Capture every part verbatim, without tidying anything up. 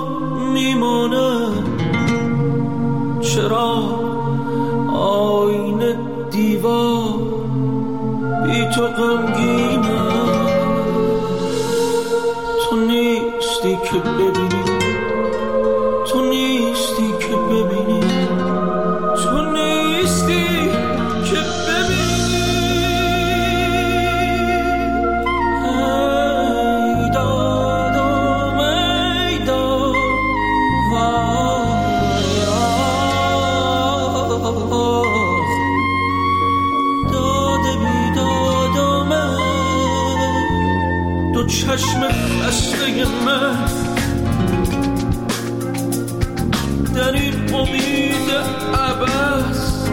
میمانه، چرا آینه دیوار بی تو غمگینه. تو نیستی که ببینی، تو نیستی که ببینی، تو نیستی که ببینی. ای دادم ای داد وای آخ، داده بی دادم دو چشم خسته من در این امید عبث،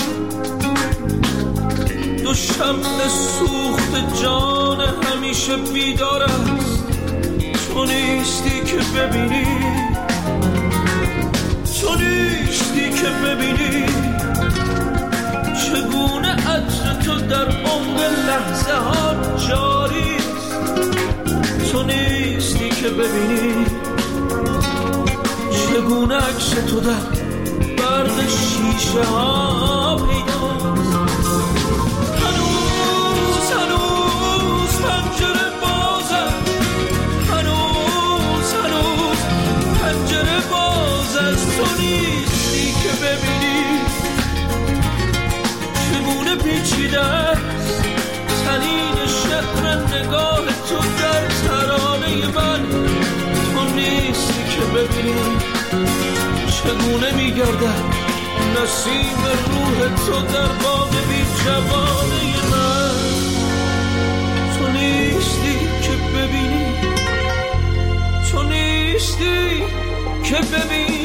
دو شمع سوخت جان همیشه بیدار است. تو نیستی که ببینی، تو نیستی که ببینی چگونه عطر تو در عمق لحظه ها جاری است. تو نیستی که ببینی چگونه عکس تو در برق شیشه ها پیداست. هنوز هنوز پنجره بازه، هنوز هنوز پنجره باز است. تو نیستی که ببینی چگونه پیچیده است تنین شعر نگاه تو در ترانه من. تو نیستی که ببینی چگونه میگردد نسیم روح تو در باغ بی جوانه من. تو نیستی که ببینی، تو نیستی که ببینی.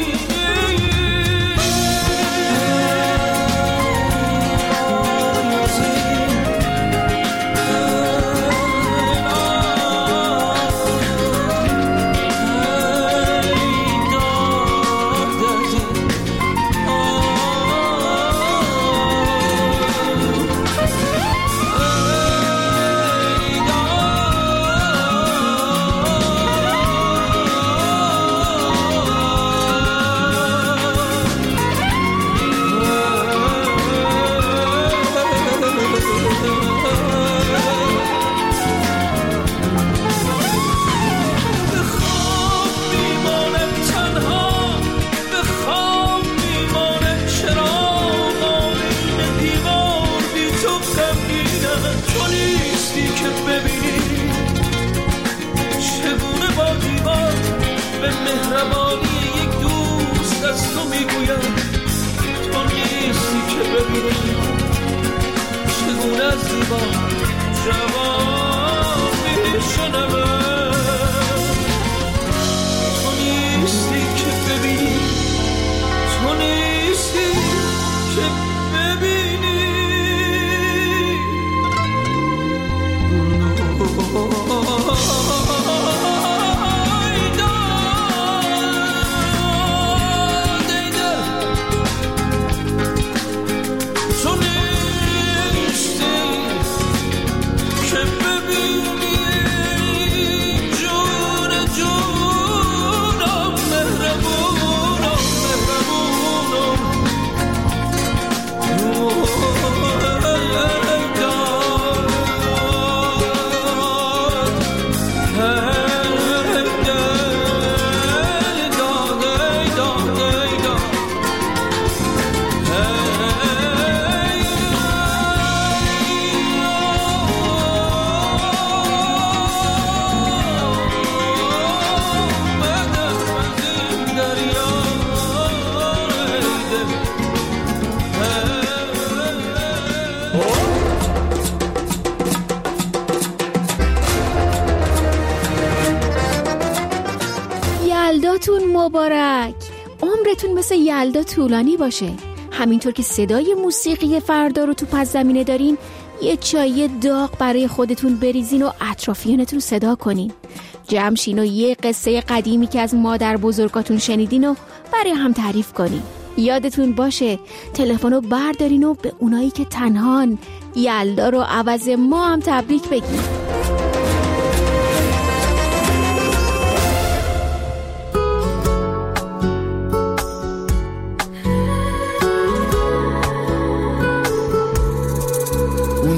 یلداتون مبارک. عمرتون مثل یلدا طولانی باشه. همینطور که صدای موسیقی فردا رو تو پس زمینه دارین، یه چای داغ برای خودتون بریزین و اطرافیانتون صدا کنین. جمع شین و یه قصه قدیمی که از مادر بزرگاتون شنیدین و برای هم تعریف کنین. یادتون باشه تلفن رو بردارین و به اونایی که تنهان یلدا رو عوض ما هم تبریک بگین.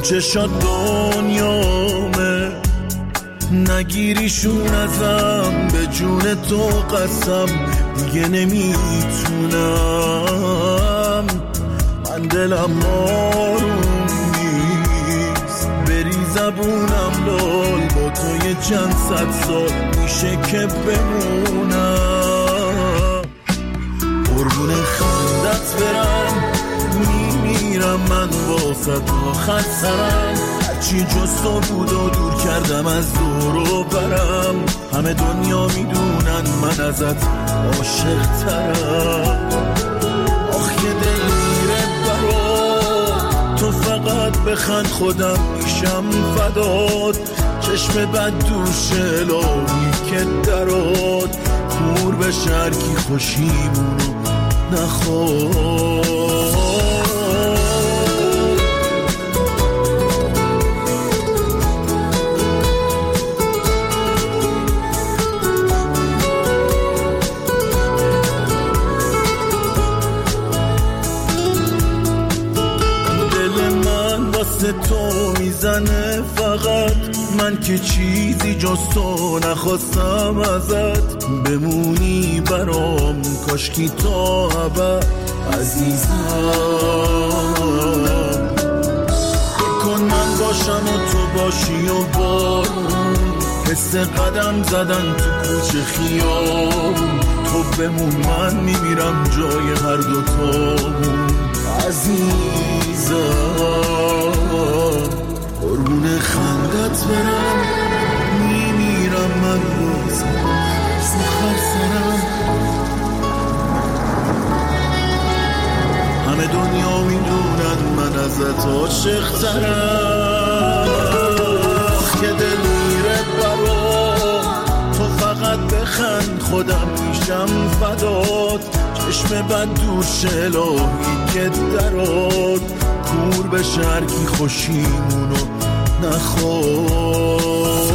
چشات دنیامه، نگیریشون ازم، به جون تو قسم دیگه نمیتونم. من دلم آروم نیست، بری زبونم لال، با تو یه چند صد سال میشه که بمونم. قربون خندت برم، میمیرم من واسه تو خسرم. هرچی جز تو بود و دور کردم از دور و برم. همه دنیا میدونن من ازت عاشق ترم. آخ یه دل میره برات، تو فقط بخند خودم میشم فدات. چشم بد دوش الهی که درات، کور به شرکی خوشیمونو نخواد. تو میزنه فقط، من که چیزی جز تو نخواستم ازت. بمونی برام کاشکی تا ابد عزیزم. بکن من باشم و تو باشی و بارون، حس قدم زدن تو کوچه خیابون. تو بمون من میمیرم جای هر دو تامون عزیزم. قربون خندت برم، میمیرم من روز سخر سرم. همه دنیا میدونن من ازت عاشق ترم. که دل میره برام، تو فقط بخند خودم میشم فدات. چشم بد دوش الهی که درات، کور به شرکی خوشیمونو نخواد.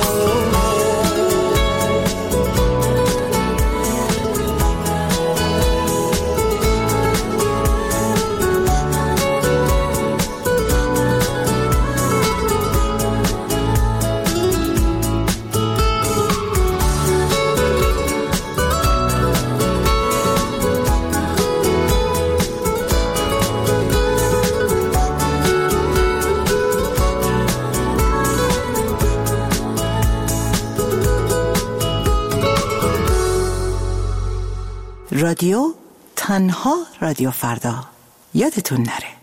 رادیو تنها رادیو فردا، یادتون نره.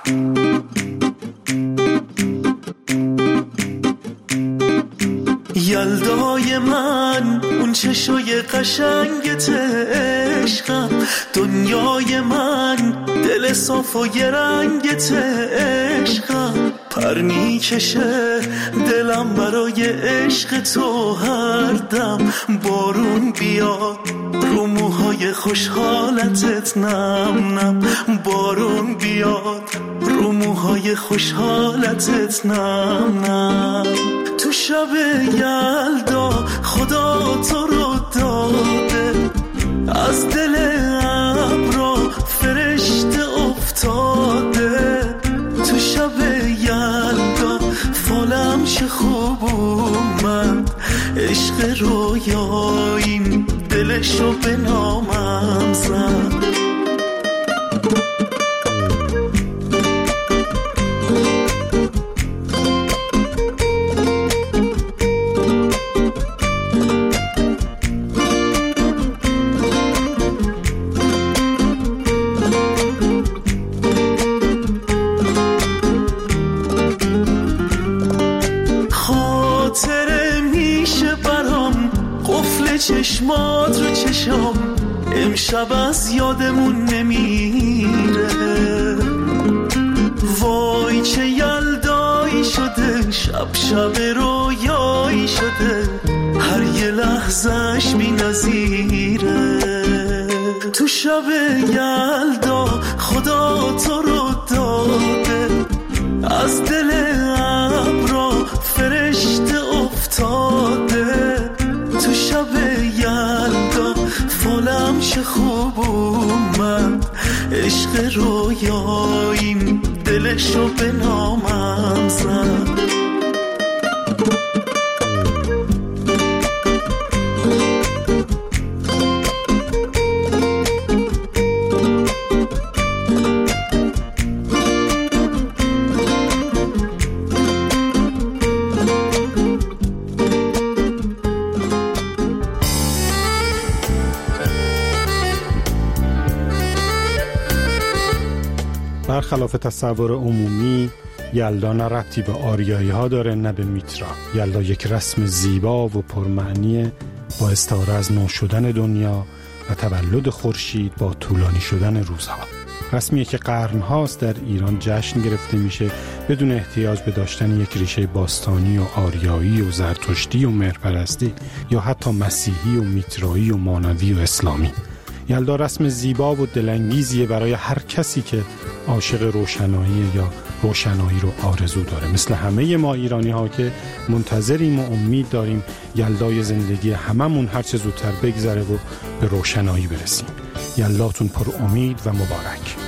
یلدای من، اون چشای قشنگت عشقم. دنیای من، دل صاف و یه رنگت عشقم. پر میکشه دلم برای عشق تو هر دم. بارون بیاد رو موهای خوشحالتت نم نم. بارون بیاد رو موهای خوشحالتت نم نم. تو شب یلدا خدا تو رو داده، از دل ابرا فرشته افتاده. تو شب یلدا فالم چه خوب اومد، عشق رویاییم دلشو به نامم زد. چشمات رو چشم امشب از یادمون نمیره. وای چه یلدایی شده، شب شب رویایی شده. هر یه لحظهش بی نظیره. تو شب یلدا خدا تو رو داده، از دل ابرا فرشته افتاده. تو شب یلدا فالم چه خوب اومد عشق رویاییم دلشو به نامم زد. برخلاف تصور عمومی یلدا نه ربطی به آریایی ها داره نه به میترا. یلدا یک رسم زیبا و پرمعنی با استعاره از نو شدن دنیا و تولد خورشید با طولانی شدن روزها. رسمیه که قرن‌هاست در ایران جشن گرفته میشه بدون احتیاج به داشتن یک ریشه باستانی و آریایی و زرتشتی و مهرپرستی یا حتی مسیحی و میترایی و مانوی و اسلامی. یلدا رسم زیبا و دلانگیزیه برای هر کسی که عاشق روشنایی یا روشنایی رو آرزو داره، مثل همه ما ایرانی ها که منتظریم و امید داریم یلدای زندگی هممون هر چه زودتر بگذره و به روشنایی برسیم. یلداتون پر امید و مبارک.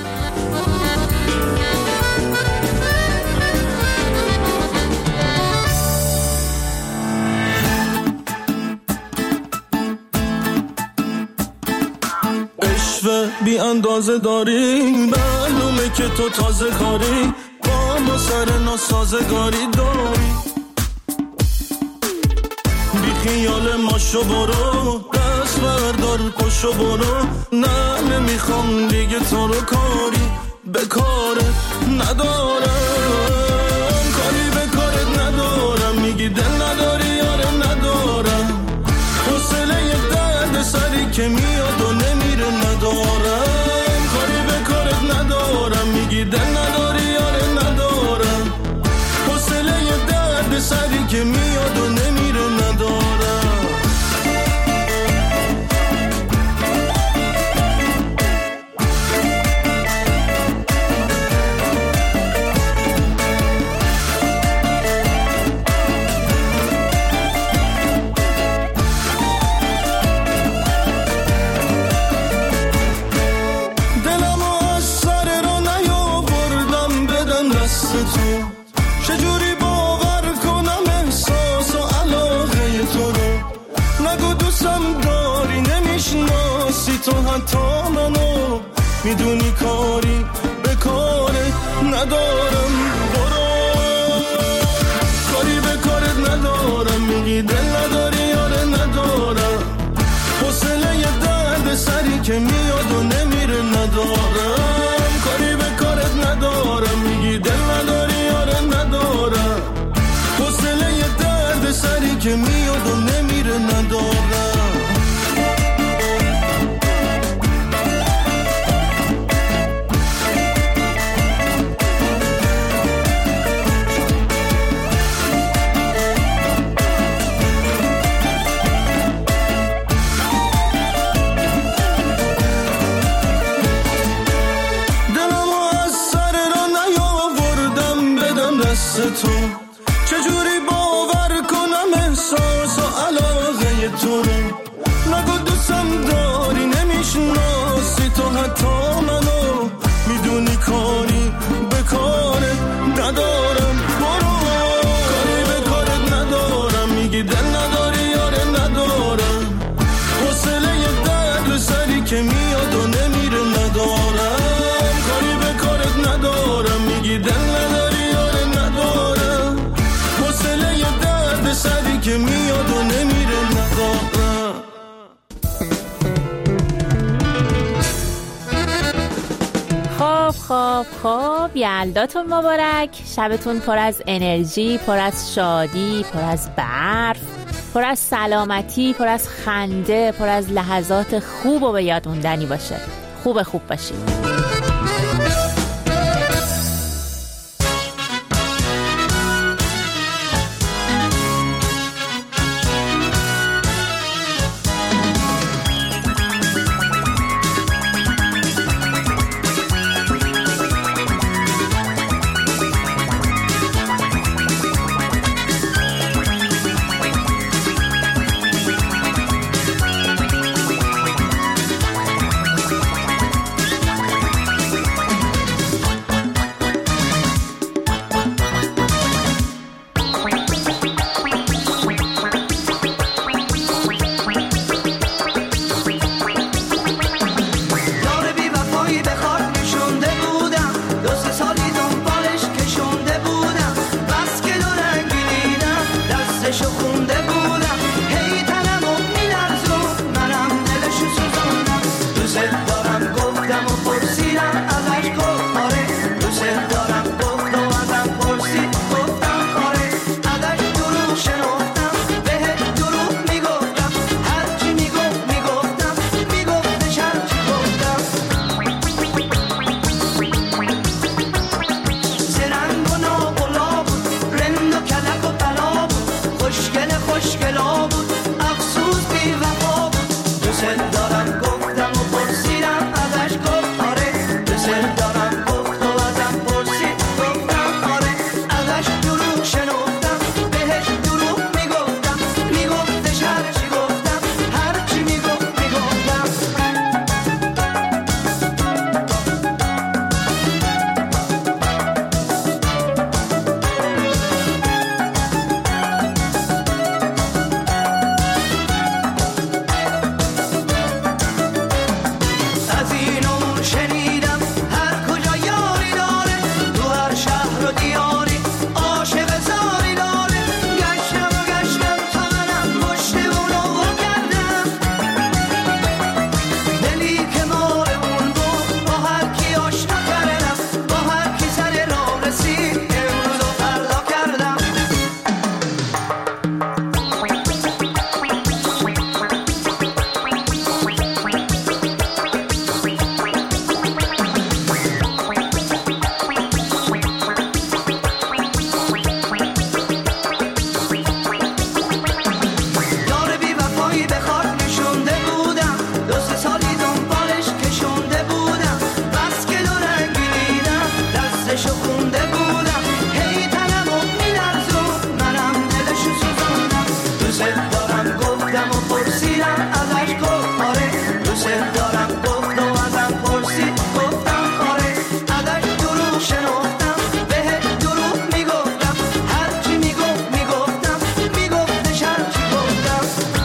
بی اندازه داریم معلومه که تو تازه کاری با ما سر ناسازگاری داری. بی خیال ما شو برو دست بردار پشو برو، نه نمیخوام دیگه تو رو کاری به کارت ندارم، کاری به کارت ندارم. میگی دل نداری یاره ندارم، حوصله یه درد سری که میاد و نمیره ندارم، کاری به کارت ندارم. میگی دل نداری یاره ندارم، حوصله یه درد سری که میاد و نمیره ندارم. چجوری باور کنم احساس و علاقه تو رو، نگو دوستم داری نمیشناسی تو حتی منو، میدونی کاری به کارت ندارم، برو کاری به کارت ندارم. میگی دل نداری یاره ندارم، حوصله یه درد سری که میاد و نمیره ندارم، کاری به کارت ندارم. میگی دل نداری یاره ندارم، حوصله یه درد سری که میاد و نمیره ندارم. تو چجوری باور کنم احساس و علاقه تو رو، نگو دوستم داری نمیشناسی تو حتی منو، میدونی کاری به کارت ندارم، برو کاری به کارت ندارم. میگی دل نداری یاره ندارم، حوصله یه درد سری که میاد و نمیره ندارم، کاری به کارت ندارم. میگی دل نداری سری که میاد و نمیره ندارم. خب خب خب یلداتون مبارک، شبتون پر از انرژی، پر از شادی، پر از برف، پر از سلامتی، پر از خنده، پر از لحظات خوب و به یاد موندنی باشه. خوب خوب باشید. دارم گفتم و پرسیدم ازش گفت آره دوست دارم گفت و ازم پرسید گفتم آره ازش دروغ شنفتم بهش دروغ میگفتم میگفتش هرچی گفتم هرچی میگفت میگفتم از این اون شنیدم هر کجا یاری داره تو هر شهر و دیاری عاشق زاری داره گشتم و گشتم تا منم پشت اونو وا کردم دلی که مال اون بود با هر کی آشنا کردم با هر کی سر راه رسید امروز و فردا کردم یار بی وفایی به خاک نشونده بودم دو سه سالی دنبالش کشونده بودم بس که دو رنگی دیدم دستشو خونده بودم هی تنمو میلرزون منم دلشو سوزوندم دوست دارم گفتم و پرسیدم ازش گفت آره دوست دارم گفت و ازم پرسید گفتم آره ازش دروغ شنفتم بهش دروغ میگفتم هرچی میگفت میگفتم میگفتش هرچی گفتم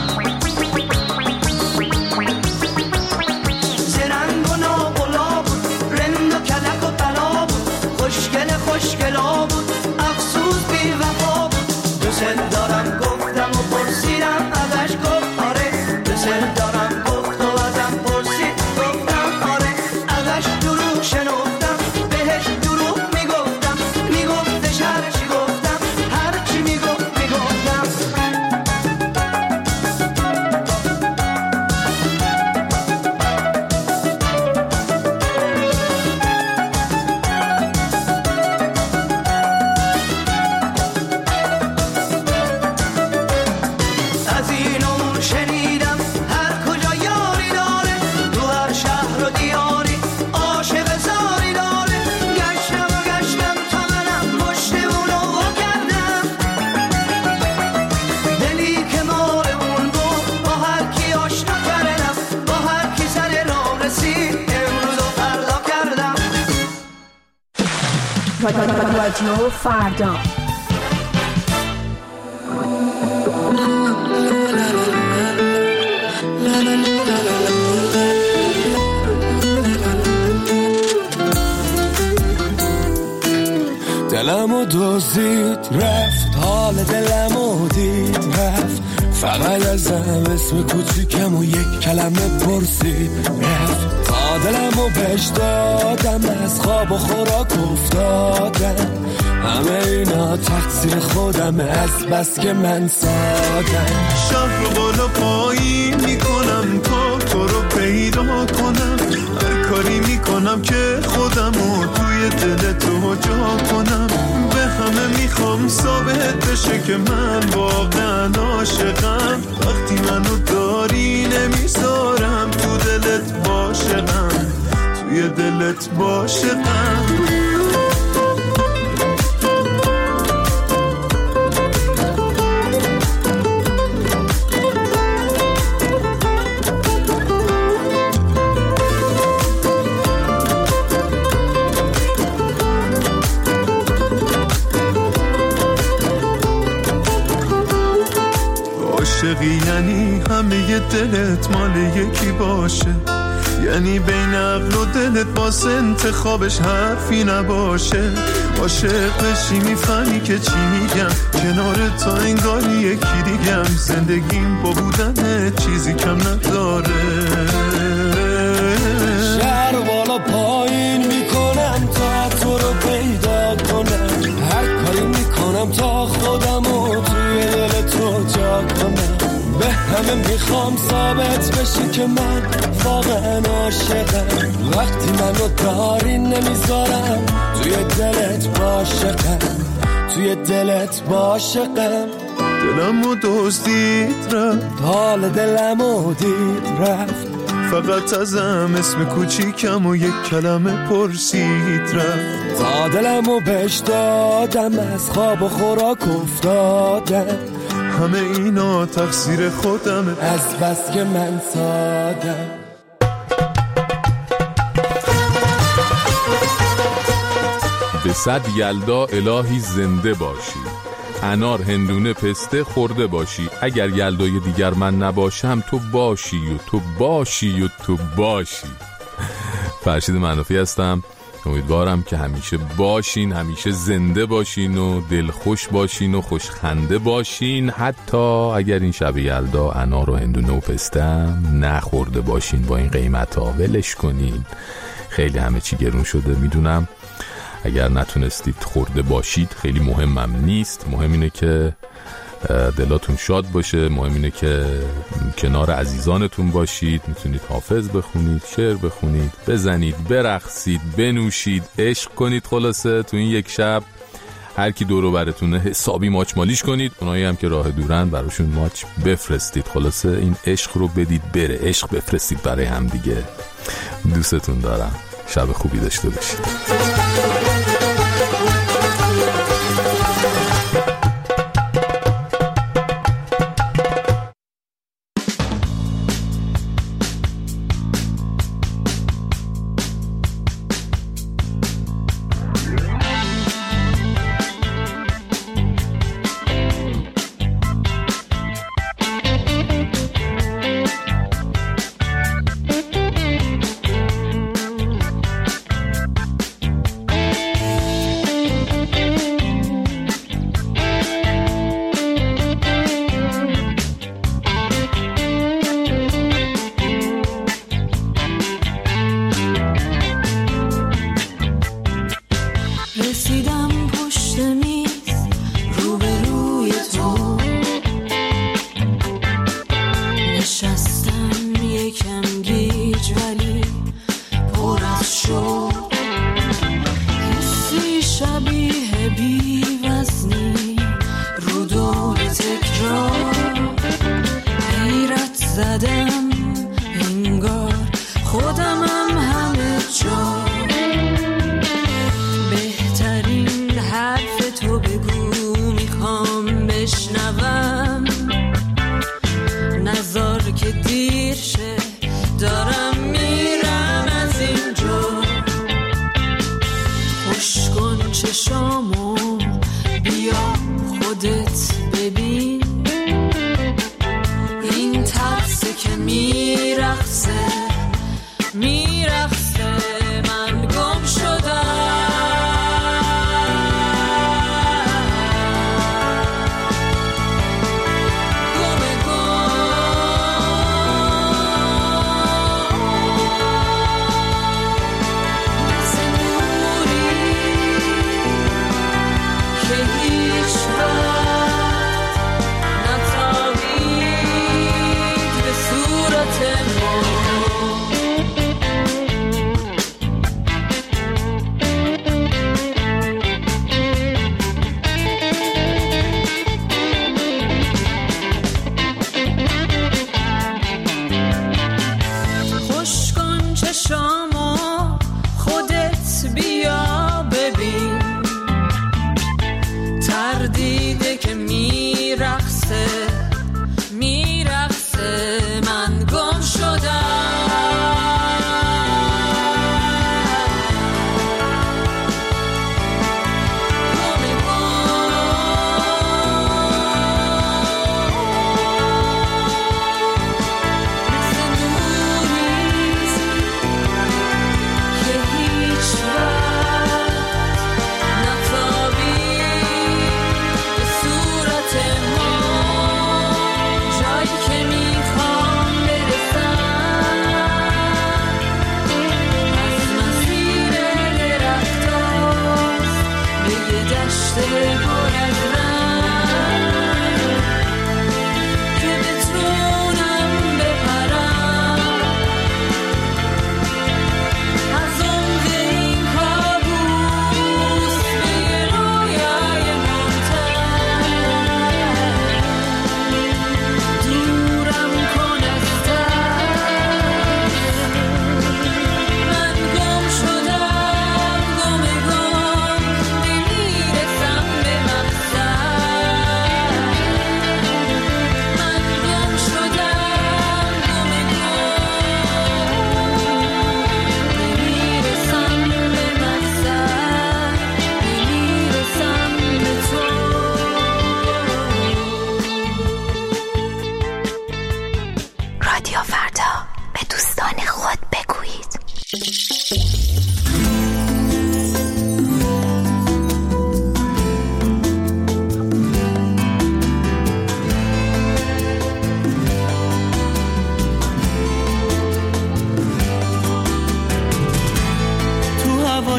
زرنگ و ناب و لا بود رند و کلک و طلا بود خوشگل خوشگلا بود افسوس بی وفا بود دوست دارم گفتم و پرسیدم ازش گفت آره دوست دارم گفت و ازم پرسید گفتم آره ازش دروغ شنفتم بهش دروغ میگفتم میگفتش هرچی گفتم هرچی میگفت میگفتم از این اون شنیدم هر کجا یاری داره تو هر شهر و دیاری عاشق زاری داره گشتم و گشتم تا منم پشت اونو وا کردم دلی که مال اون بود با هر کی آشنا کردم با هر کی سر راه رسید امروز و فردا کردم رادیو فردا. دلمو دزدید رفت حال دلمو دید رفت فقط ازم اسم کوچیکم و یک کلمه پرسید رفت تا دلمو بهش دادم از خواب و خوراک افتادم همه اینا تقصیر خودمه از بس که من سادم شهر رو بالا پایین میکنم تا تو رو پیدا کنم هر کاری میکنم که خودمو توی دل تو جا کنم به همه میخوام ثابت بشه که من واقعا عاشقم وقتی منو داری نمیذارم تو دلت باشقم توی دلت باشقم عاشقی یعنی همه دلت مال یکی باشه یعنی بین عقل و دلت باز انتخابش حرفی نباشه عاشق بشی میفهمی که چی میگم کنار تا انگاری یکی دیگم زندگیم با بودن چیزی کم نداره شهر بالا پایین میکنم تا تو رو پیدا کنم هر کاری میکنم تا خودمو توی دل تو جا کنم به همه میخوام ثابت بشی که من واقعا عاشقم وقتی منو داری نمیذارم توی دلت باشقم توی دلت باشقم دلمو دزدید رفت حال دلمو دید رفت فقط ازم اسم کوچیکم و یک کلمه پرسید رفت. تا دلمو بهش دادم، از خواب و خوراک افتادم، همه اینا تقصیر خودمه، از بس که من سادم. به صد یلدا الهی زنده باشی، انار هندونه پسته خورده باشی، اگر یلدای دیگر من نباشم تو باشی و تو باشی و تو باشی. فرشید منافی هستم، امیدوارم که همیشه باشین، همیشه زنده باشین و دلخوش باشین و خوشخنده باشین، حتی اگر این شب یلدا انار و هندونه و پسته نخورده باشین. با این قیمت ها ولش کنین، خیلی همه چی گرون شده میدونم. اگر نتونستید خورده باشید خیلی مهمم نیست، مهم اینه که دلاتون شاد باشه، مهم اینه که کنار عزیزانتون باشید، میتونید حافظ بخونید، شعر بخونید، بزنید، برقصید، بنوشید، عشق کنید. خلاصه تو این یک شب هر کی دور و برتونه حسابی ماچ مالیش کنید، اونایی هم که راه دورن براشون ماچ بفرستید. خلاصه این عشق رو بدید بره، عشق بفرستید برای هم دیگه. دوستتون دارم، شب خوبی داشته باشید.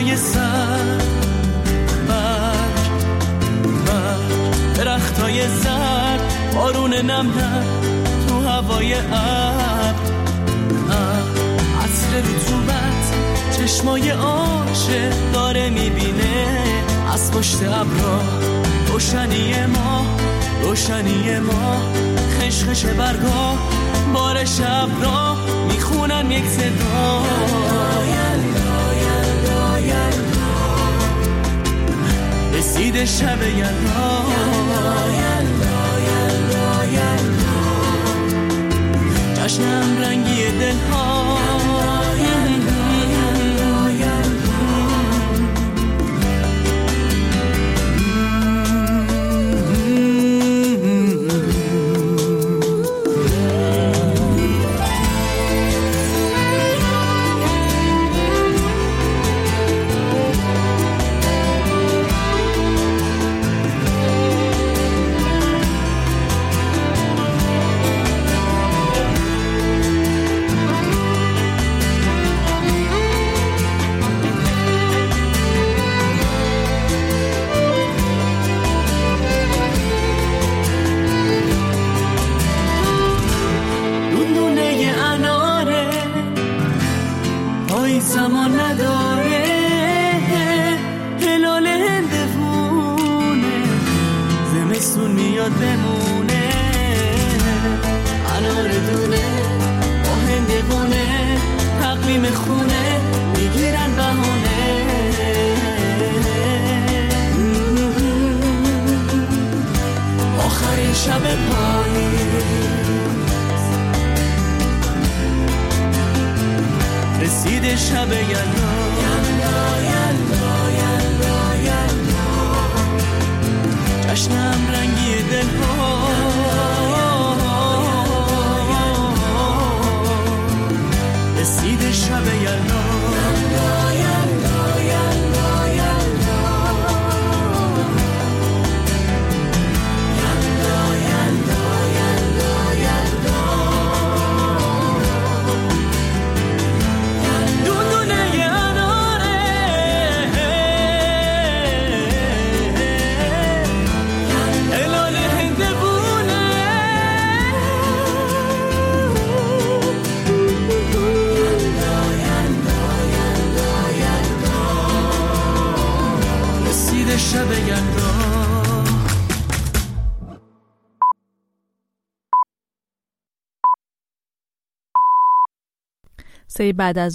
هوای سر، برگ برگ درختای زرد، بارون نم نم تو هوای ابر، عطر رطوبت چشمای عاشق داره میبینه از پشت ابرا، روشنی ما روشنی ما، خشخش برگا بار شب را میخونن یک صدا، رسید شب یلدا، جشنم رنگی دلها، زمان نداره، هلال هندوونه، زمستون میاد بمونه، انار دونه با هندوونه، تقویم خونه میگیرن بهونه، آخرین شب پاییز رسید شب یلدا، یلدا یلدا یلدا یلدا، جشنم رنگی دلها، رسید شب یلدا، یلدا یلدا یلدا یلدا، یلدا یلدا یلدا یلدا، شب یلدا. سه بعد از